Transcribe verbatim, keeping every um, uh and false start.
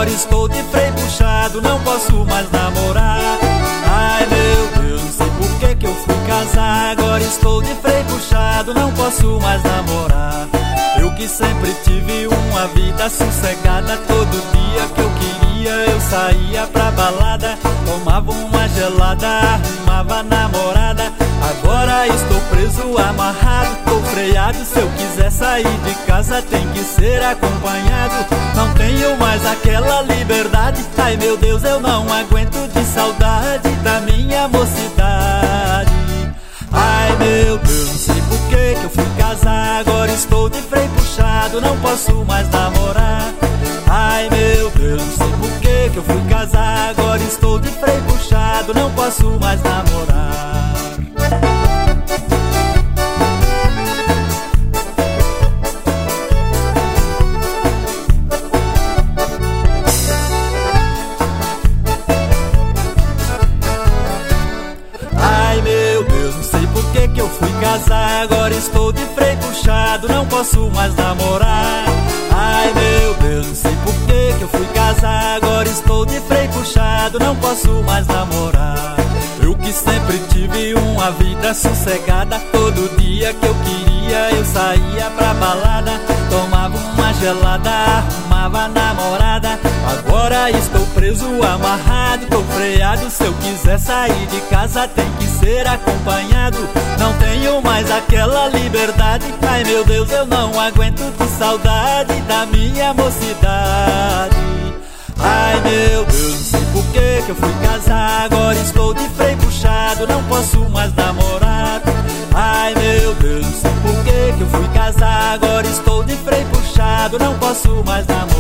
agora estou de freio puxado, não posso mais namorar. Ai meu Deus, não sei por que que eu fui casar. Agora estou de freio puxado, não posso mais namorar. Eu que sempre tive uma vida sossegada, todo dia que eu queria eu saía pra balada, tomava uma gelada, arrumava namorada. Agora estou preso, amarrado, tô freado. Se eu quiser sair de casa tem que ser acompanhado. Não tenho mais aquela liberdade. Ai meu Deus, eu não aguento de saudade da minha mocidade. Ai meu Deus, não sei por que que eu fui casar. Agora estou de freio puxado, não posso mais namorar. Ai meu Deus, não sei por que que eu fui casar. Agora estou de freio puxado, não posso mais namorar. Que eu fui casar, agora estou de freio puxado, não posso mais namorar. Ai meu Deus, não sei por que que eu fui casar. Agora estou de freio puxado, não posso mais namorar. Eu que sempre tive uma vida sossegada, todo dia que eu queria eu saía pra balada, tomava uma gelada, arrumava namorada. Agora estou preso, amarrado, tô freado. Se eu quiser sair de casa tem que ser acompanhado. Não tenho mais aquela liberdade. Ai meu Deus, eu não aguento de saudade da minha mocidade. Ai meu Deus, não sei por que que eu fui casar. Agora estou de freio puxado, não posso mais namorar. Ai meu Deus, não sei por que que eu fui casar. Agora estou de freio puxado, não posso mais namorar.